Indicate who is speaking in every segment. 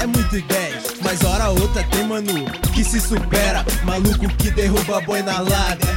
Speaker 1: muita ideia, mas hora outra tem mano que se supera. Maluco que derruba boi na lada,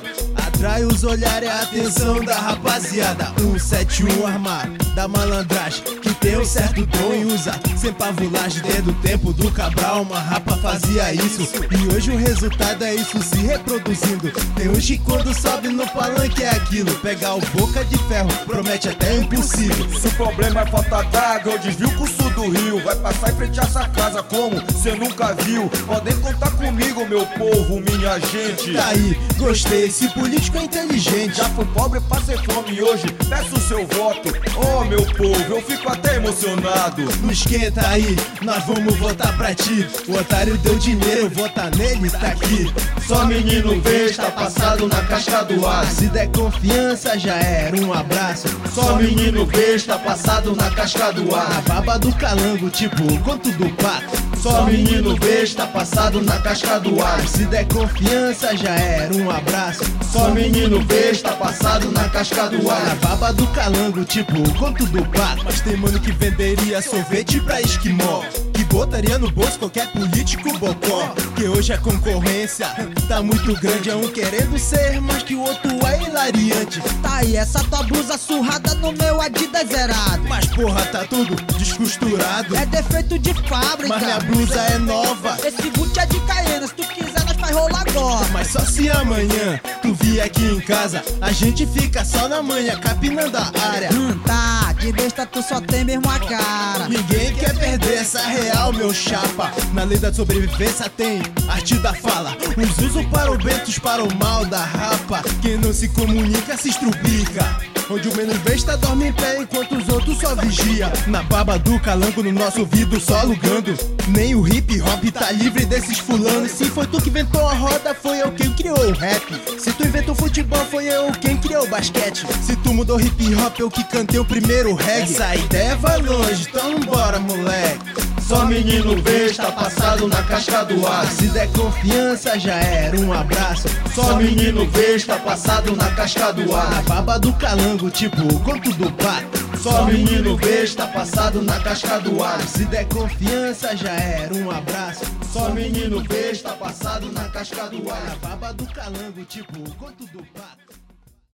Speaker 1: atrai os olhares e a atenção da rapaziada. 171 armado da malandragem, que tem um certo dom e usa sem pavulagem. Desde o tempo do Cabral uma rapa fazia isso, e hoje o resultado é isso se reproduzindo. Tem uns que quando sobe no palanque é aquilo, pegar o boca de ferro promete até impossível.
Speaker 2: Se o problema é falta d'água, eu desvio o curso do rio. Vai passar em frente a essa casa como cê nunca viu. Podem contar comigo, meu povo, minha gente.
Speaker 1: Tá aí, gostei, esse político é inteligente.
Speaker 2: Já fui pobre, passei fome e hoje peço o seu voto. Oh, meu povo, eu fico até emocionado.
Speaker 1: Não esquenta aí, nós vamos votar pra ti. O otário deu dinheiro, eu votar nele, tá aqui.
Speaker 2: Só menino besta, passado na casca do ar.
Speaker 1: Se der confiança já era, um abraço.
Speaker 2: Só menino besta, passado na casca do
Speaker 1: Na
Speaker 2: ar.
Speaker 1: baba do calango, tipo o conto do pato.
Speaker 2: Só menino besta, passado na casca do ar.
Speaker 1: Se der confiança já era, um abraço.
Speaker 2: Só menino besta, passado na casca do
Speaker 1: Na
Speaker 2: ar.
Speaker 1: baba do calango, tipo o conto do pato. Mas tem mano que venderia sorvete pra esquimó, que botaria no bolso qualquer político bocó. Que hoje a concorrência tá muito grande, é um querendo ser mais que o outro é hilariante.
Speaker 3: Tá aí essa tua blusa surrada no meu Adidas zerado.
Speaker 1: Mas porra, tá tudo descosturado.
Speaker 3: É defeito de fábrica.
Speaker 1: Mas minha blusa é nova.
Speaker 3: Esse boot é de Caiena, se tu quiser nós faz rolar agora.
Speaker 1: Mas só se amanhã tu vier aqui em casa, a gente fica só na manhã, capinando a área.
Speaker 3: Tá, de besta tu só tem mesmo a cara.
Speaker 1: Ninguém quer perder essa real, meu chapa. Na lei da sobrevivência tem arte da fala. Uns usam para o bem, outros para o mal da rapa. Quem não se comunica se estrupica. Onde o menos besta dorme em pé enquanto os outros só vigia. Na baba do calango, no nosso ouvido só alugando. Nem o hip hop tá livre desses fulanos. Se foi tu que inventou a roda, foi eu quem criou o rap. Se tu inventou futebol, foi eu quem criou o basquete. Se tu mudou hip hop, eu que cantei o primeiro reggae. Essa ideia vai longe, então bora moleque.
Speaker 2: Só menino besta, passado na casca do ar.
Speaker 1: Se der confiança já era, um abraço.
Speaker 2: Só menino besta, passado na casca do
Speaker 1: Na
Speaker 2: ar.
Speaker 1: baba do calango, tipo o conto do pato.
Speaker 2: Só menino besta, passado na casca do ar.
Speaker 1: Se der confiança já era, um abraço.
Speaker 2: Só menino besta, passado na casca do
Speaker 1: Na
Speaker 2: ar.
Speaker 1: baba do calango, tipo o conto do pato.